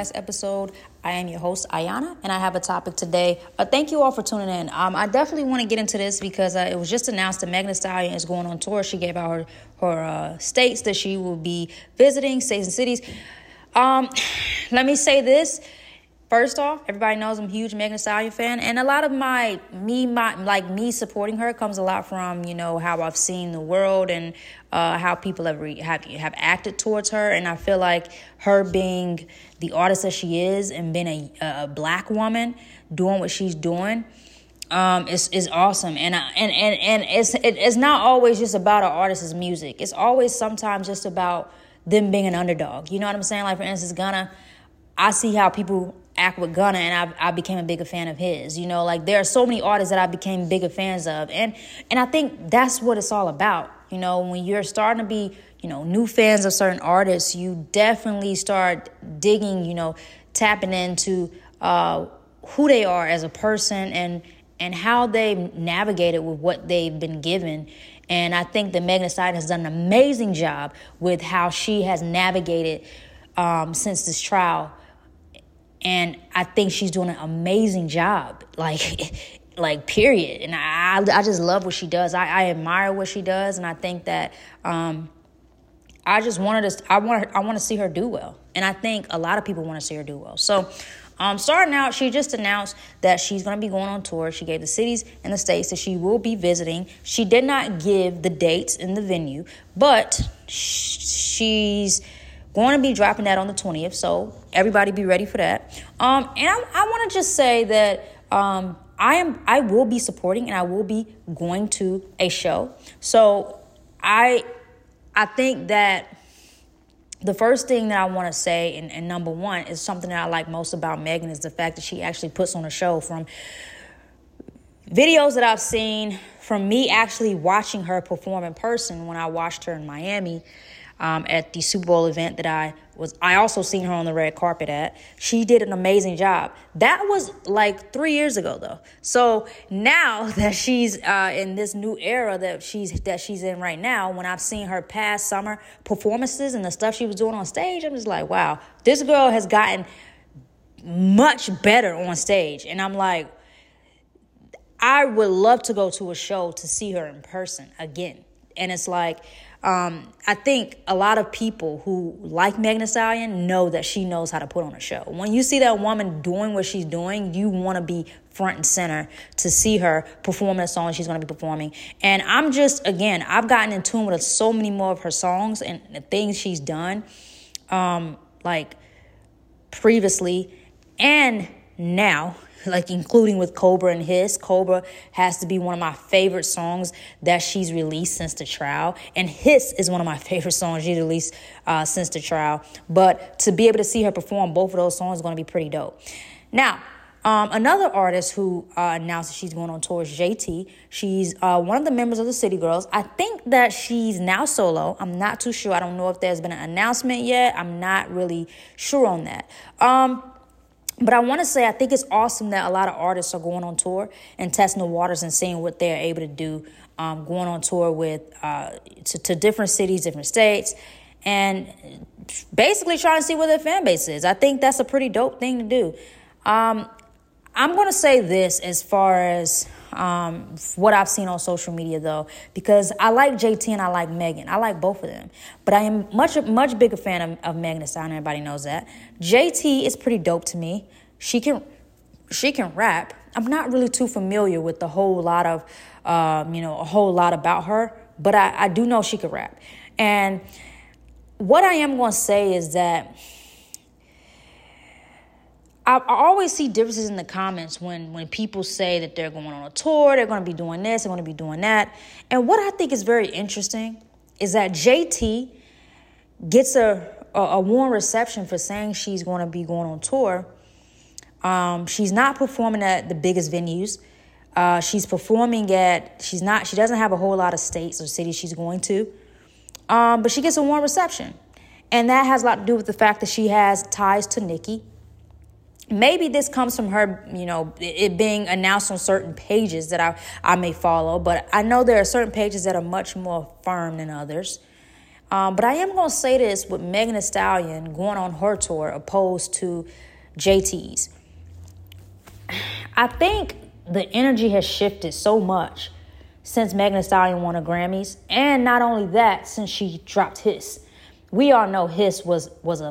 podcast episode. I am your host, Ayana, and I have a topic today. Thank you all for tuning in. I definitely want to get into this because it was just announced that Megan Thee Stallion is going on tour. She gave out her states that she will be visiting, states and cities. Let me say this. First off, everybody knows I'm a huge Megan Thee Stallion fan, and a lot of me supporting her comes a lot from, how I've seen the world and how people have acted towards her. And I feel like her being the artist that she is and being a black woman doing what she's doing is awesome. And it's not always just about an artist's music. It's always sometimes just about them being an underdog. You know what I'm saying? Like, for instance, Gunna, I see how people act with Gunna, and I became a bigger fan of his. There are so many artists that I became bigger fans of, and I think that's what it's all about. When you're starting to be, new fans of certain artists, you definitely start digging, tapping into who they are as a person and how they've navigated with what they've been given. And I think that Megan Thee Stallion has done an amazing job with how she has navigated since this trial. And I think she's doing an amazing job, like period. And I just love what she does. I admire what she does, and I think that I want to see her do well. And I think a lot of people want to see her do well. So, starting out, she just announced that she's going to be going on tour. She gave the cities and the states that she will be visiting. She did not give the dates and the venue, but she's going to be dropping that on the 20th, so everybody be ready for that. And I want to just say that I will be supporting and I will be going to a show. So I think that the first thing that I want to say, and number one, is something that I like most about Megan, is the fact that she actually puts on a show. From videos that I've seen, from me actually watching her perform in person when I watched her in Miami, at the Super Bowl event that I also seen her on the red carpet at. She did an amazing job. That was like 3 years ago, though. So now that she's in this new era that she's in right now, when I've seen her past summer performances and the stuff she was doing on stage, I'm just like, wow, this girl has gotten much better on stage. And I'm like, I would love to go to a show to see her in person again. And it's like, I think a lot of people who like Megan Thee Stallion know that she knows how to put on a show. When you see that woman doing what she's doing, you want to be front and center to see her perform that song she's going to be performing. And I've gotten in tune with so many more of her songs and the things she's done, like previously and now. Like including with Cobra and Hiss. Cobra has to be one of my favorite songs that she's released since the trial. And Hiss is one of my favorite songs she's released since the trial. But to be able to see her perform both of those songs is going to be pretty dope. Now, another artist who announced that she's going on tour is JT. She's one of the members of the City Girls. I think that she's now solo. I'm not too sure. I don't know if there's been an announcement yet. I'm not really sure on that. But I want to say I think it's awesome that a lot of artists are going on tour and testing the waters and seeing what they're able to do, going on tour with to different cities, different states, and basically trying to see what their fan base is. I think that's a pretty dope thing to do. I'm going to say this as far as what I've seen on social media, though, because I like JT and I like Megan. I like both of them. But I am much bigger fan of Megan Thee Stallion. Everybody knows that. JT is pretty dope to me. She can rap. I'm not really too familiar with a whole lot about her, but I do know she can rap. And what I am going to say is that I always see differences in the comments when people say that they're going on a tour, they're going to be doing this, they're going to be doing that. And what I think is very interesting is that JT gets a warm reception for saying she's going to be going on tour. She's not performing at the biggest venues. She doesn't have a whole lot of states or cities she's going to. But she gets a warm reception. And that has a lot to do with the fact that she has ties to Nicki. Maybe this comes from her, it being announced on certain pages that I may follow. But I know there are certain pages that are much more firm than others. But I am going to say this with Megan Thee Stallion going on her tour opposed to JT's. I think the energy has shifted so much since Megan Thee Stallion won a Grammys. And not only that, since she dropped Hiss. We all know Hiss was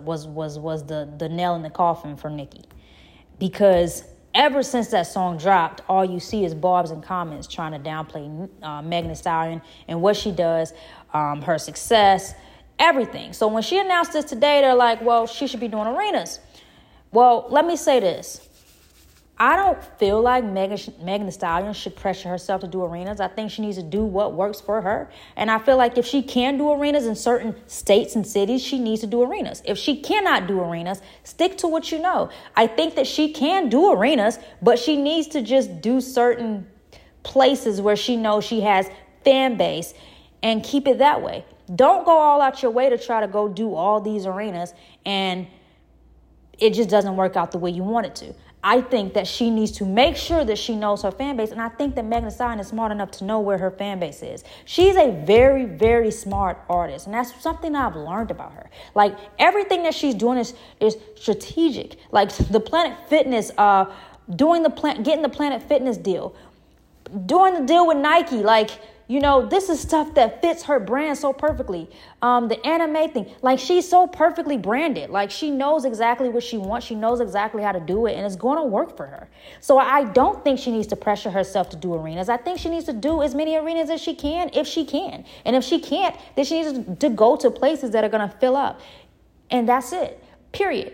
the nail in the coffin for Nicki. Because ever since that song dropped, all you see is barbs and comments trying to downplay Megan Thee Stallion and what she does, her success, everything. So when she announced this today, they're like, well, she should be doing arenas. Well, let me say this. I don't feel like Megan Thee Stallion should pressure herself to do arenas. I think she needs to do what works for her. And I feel like if she can do arenas in certain states and cities, she needs to do arenas. If she cannot do arenas, stick to what you know. I think that she can do arenas, but she needs to just do certain places where she knows she has fan base and keep it that way. Don't go all out your way to try to go do all these arenas and it just doesn't work out the way you want it to. I think that she needs to make sure that she knows her fan base. And I think that Megan Thee Stallion is smart enough to know where her fan base is. She's a very, very smart artist. And that's something I've learned about her. Like everything that she's doing is strategic. Like the Planet Fitness, getting the Planet Fitness deal, doing the deal with Nike, like, you know, this is stuff that fits her brand so perfectly. The anime thing, like she's so perfectly branded. Like she knows exactly what she wants. She knows exactly how to do it and it's going to work for her. So I don't think she needs to pressure herself to do arenas. I think she needs to do as many arenas as she can, if she can. And if she can't, then she needs to go to places that are going to fill up. And that's it, period.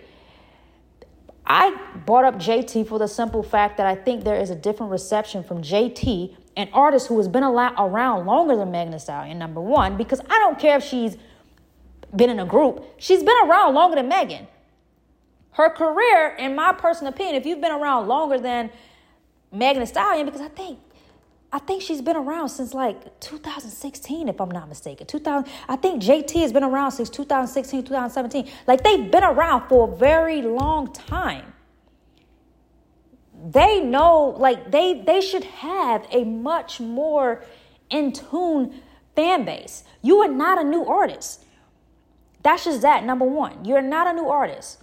I brought up JT for the simple fact that I think there is a different reception from JT, an artist who has been around longer than Megan Thee Stallion, number one, because I don't care if she's been in a group. She's been around longer than Megan. Her career, in my personal opinion, if you've been around longer than Megan Thee Stallion, because I think she's been around since like 2016, if I'm not mistaken. I think JT has been around since 2016, 2017. Like they've been around for a very long time. They know, like they should have a much more in tune fan base. You are not a new artist. That's just that, number one. You're not a new artist.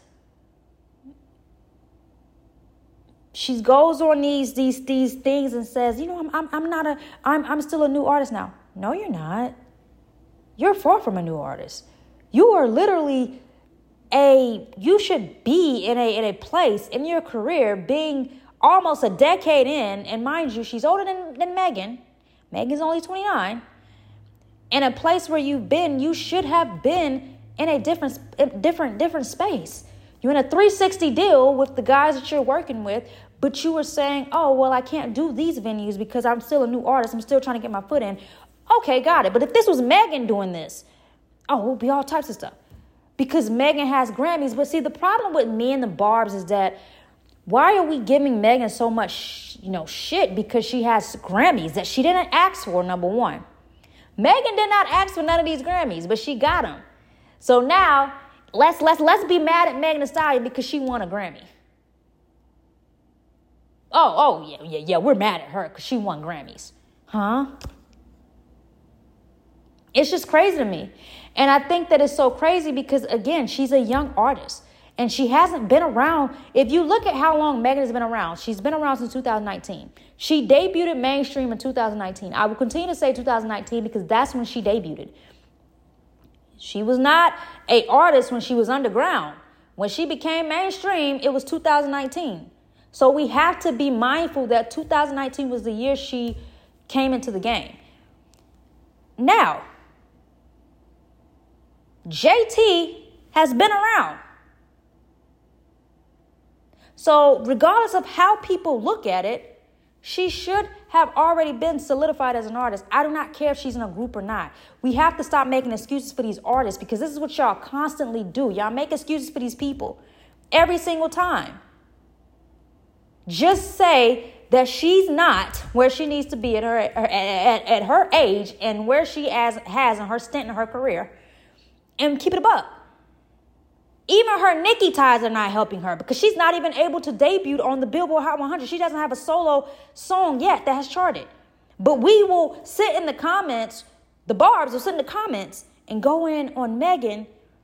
She goes on these things and says, you know, I'm still a new artist now. No, you're not. You're far from a new artist. You are literally you should be in a place in your career being almost a decade in, and mind you, she's older than Megan. Megan's only 29. In a place where you should have been in a different space. You're in a 360 deal with the guys that you're working with, but you were saying, oh, well, I can't do these venues because I'm still a new artist. I'm still trying to get my foot in. Okay, got it. But if this was Megan doing this, it would be all types of stuff. Because Megan has Grammys. But see, the problem with me and the Barbs is that why are we giving Megan so much, shit because she has Grammys that she didn't ask for, number one. Megan did not ask for none of these Grammys, but she got them. So now let's be mad at Megan Thee Stallion because she won a Grammy. Yeah, we're mad at her because she won Grammys. Huh? It's just crazy to me. And I think that it's so crazy because, again, she's a young artist. And she hasn't been around. If you look at how long Megan has been around, she's been around since 2019. She debuted mainstream in 2019. I will continue to say 2019 because that's when she debuted. She was not an artist when she was underground. When she became mainstream, it was 2019. So we have to be mindful that 2019 was the year she came into the game. Now, JT has been around. So regardless of how people look at it, she should have already been solidified as an artist. I do not care if she's in a group or not. We have to stop making excuses for these artists because this is what y'all constantly do. Y'all make excuses for these people every single time. Just say that she's not where she needs to be at her age and where she has in her stint in her career and keep it a buck. Even her Nicki ties are not helping her because she's not even able to debut on the Billboard Hot 100. She doesn't have a solo song yet that has charted. But we will sit in the comments, the Barbs will sit in the comments and go in on Megan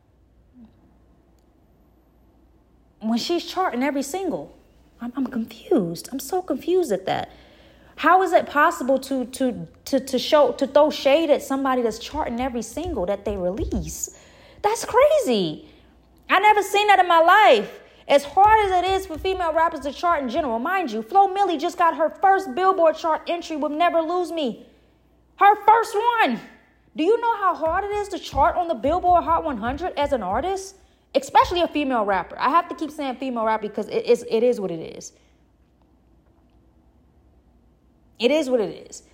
when she's charting every single. I'm confused. I'm so confused at that. How is it possible to throw shade at somebody that's charting every single that they release? That's crazy. I never seen that in my life. As hard as it is for female rappers to chart in general, mind you, Flo Milli just got her first Billboard chart entry with Never Lose Me. Her first one. Do you know how hard it is to chart on the Billboard Hot 100 as an artist? Especially a female rapper. I have to keep saying female rapper because it is what it is. It is what it is.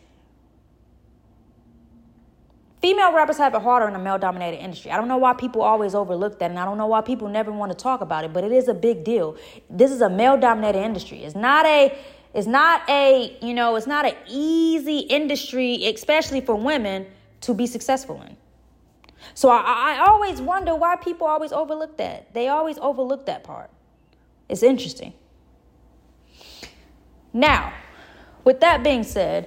Female rappers have it harder in a male-dominated industry. I don't know why people always overlook that, and I don't know why people never want to talk about it, but it is a big deal. This is a male-dominated industry. It's not an easy industry, especially for women, to be successful in. So I always wonder why people always overlook that. They always overlook that part. It's interesting. Now, with that being said,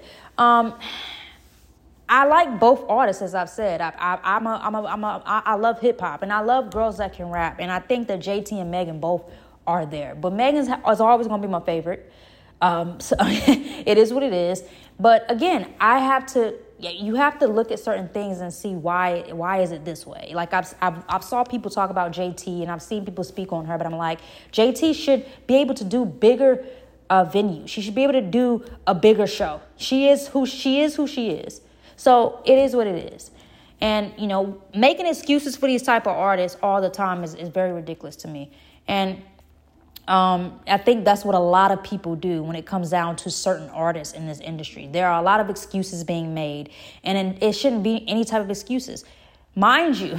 I like both artists, as I've said. I love hip hop and I love girls that can rap, and I think that JT and Megan both are there. But Megan's is always going to be my favorite. So it is what it is. But again, you have to look at certain things and see why is it this way. Like I've saw people talk about JT and I've seen people speak on her, but I'm like, JT should be able to do bigger venues. She should be able to do a bigger show. She is who she is. So it is what it is. And, making excuses for these type of artists all the time is very ridiculous to me. And I think that's what a lot of people do when it comes down to certain artists in this industry. There are a lot of excuses being made, and it shouldn't be any type of excuses. Mind you,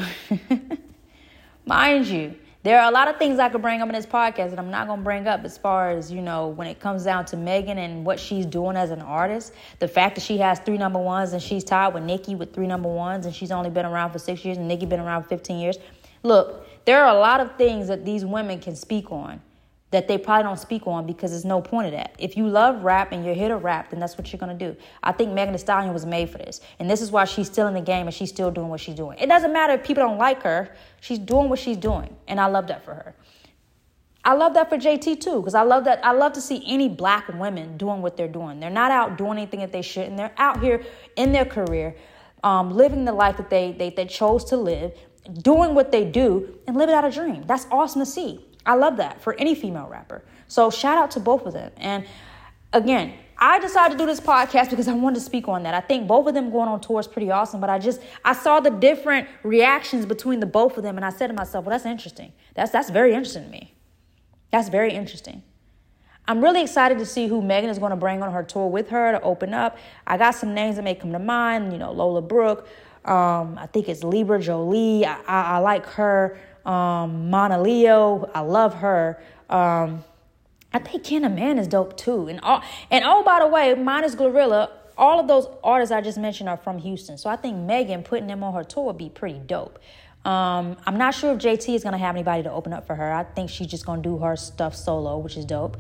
there are a lot of things I could bring up in this podcast that I'm not going to bring up as far as, when it comes down to Megan and what she's doing as an artist. The fact that she has 3 number ones and she's tied with Nicki with 3 number ones and she's only been around for 6 years and Nicki been around for 15 years. Look, there are a lot of things that these women can speak on that they probably don't speak on because there's no point of that. If you love rap and you're here to rap, then that's what you're going to do. I think Megan Thee Stallion was made for this. And this is why she's still in the game and she's still doing what she's doing. It doesn't matter if people don't like her. She's doing what she's doing. And I love that for her. I love that for JT too, because I love that. I love to see any black women doing what they're doing. They're not out doing anything that they shouldn't. They're out here in their career, living the life that they chose to live, doing what they do and living out a dream. That's awesome to see. I love that for any female rapper. So shout out to both of them. And again, I decided to do this podcast because I wanted to speak on that. I think both of them going on tour is pretty awesome, but I saw the different reactions between the both of them, and I said to myself, well, that's interesting. That's very interesting to me. That's very interesting. I'm really excited to see who Megan is going to bring on her tour with her to open up. I got some names that may come to mind, Lola Brooke. I think it's Libra Jolie. I like her. Mana Leo, I love her. I think Kenna Man is dope too. And by the way, minus Glorilla, all of those artists I just mentioned are from Houston. So I think Megan putting them on her tour would be pretty dope. I'm not sure if JT is going to have anybody to open up for her. I think she's just going to do her stuff solo, which is dope.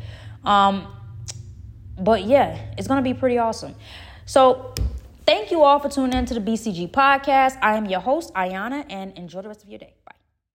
But yeah, it's going to be pretty awesome. So thank you all for tuning in to the BCG podcast. I am your host, Ayana, and enjoy the rest of your day. Bye.